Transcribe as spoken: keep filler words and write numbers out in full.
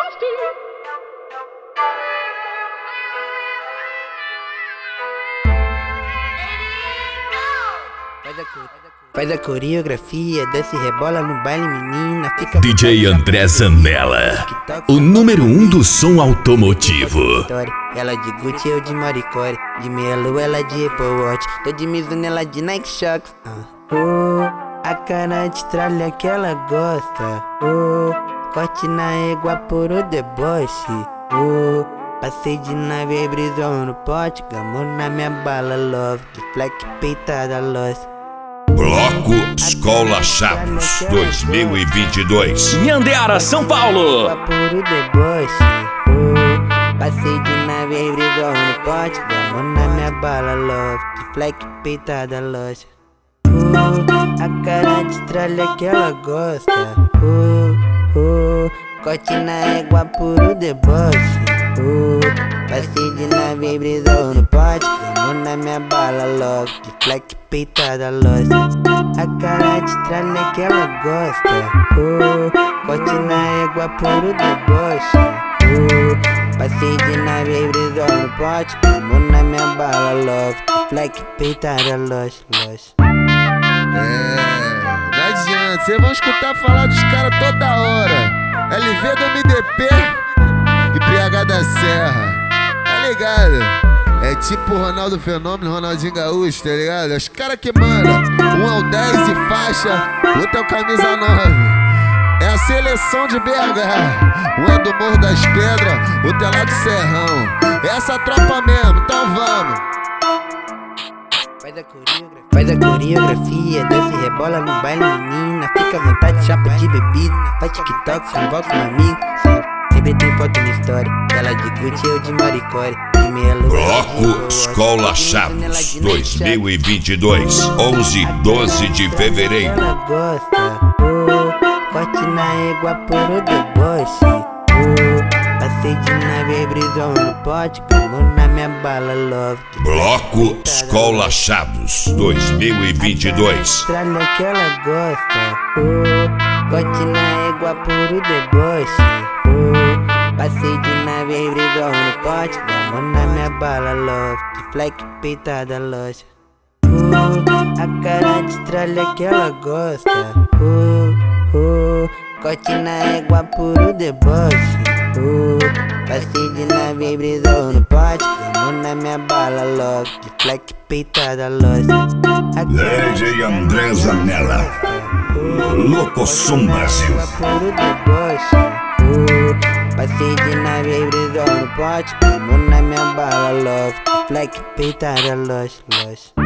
Faz a coreografia, desce e rebola no baile, menina. Fica D J André Zanella, o número um do som automotivo. Ela de Gucci, eu de Maricore. De Melo, ela de Apple Watch. Tô de Mizuno, ela de Nike Shox. uh. Oh, a cara de tralha que ela gosta. Oh, corte na égua por o deboche. Oh, passei de nave, brisou no pote. Gamou na minha bala, love. De fleck, peitada, lost. Bloco Escola Chaves dois mil e vinte e dois. Nhandeara, São Paulo. Puro deboche. Oh, passei de nave, brisou no pote. Gamou na minha bala, love. De fleck, peitada, lost. Oh, a cara de tralha que ela gosta. Oh, oh, corte na égua, puro deboche. Oh, passei de nave, brisou no pote. Gamou na minha bala, love. De fleck, peitada, lost. A cara de tralha que ela gosta. Oh, corte na égua, puro deboche. Oh, passei de nave, brisou no pote. Gamou na minha bala, love. De fleck, peitada, lost, lost. É, não adianta, cês vão escutar falar dos caras toda hora. L V do M D P e P H da Serra, tá ligado? É tipo o Ronaldo Fenômeno, Ronaldinho Gaúcho, tá ligado? É os caras que mandam, um é o dez e faixa, outro é o camisa nove. É a seleção de B H, um é do Morro das Pedras, outro é lá do Serrão. É essa tropa mesmo, então vamos. Faz a coreografia, faz a coreografia, desce e rebola no baile, menina. Fica à vontade, chapa de bebida. Faz TikTok, convoca um amigo. Sempre, sempre tem foto na história. Ela de Gucci, eu de Maricore. De Melo, Bloco Escola Chaves dois mil e vinte e dois, onze e doze de fevereiro. Ela gosta, oh, corte na égua, puro deboche. Oh, passei de nave, brisou no pote. Gamou na minha bala, love. Bloco Escola Chaves dois mil e vinte e dois. Tralha que ela gosta. Oh, corte na égua, puro deboche. Oh, passei de nave, brisou no pote. Gamou na minha bala, love. De fleck, peitada, lost. Oh, a cara de tralha que ela gosta. Oh, oh, corte na égua, puro deboche. Oh, passei de nave, brisou no pote. Gamou na minha bala, love. De fleck, peitada, lost. D J André Zanella, Louco Som Brasil. Puro deboche. Oh, passei de nave, brisou no pote. Gamou na minha bala, love. De fleck, peitada, lost, lost.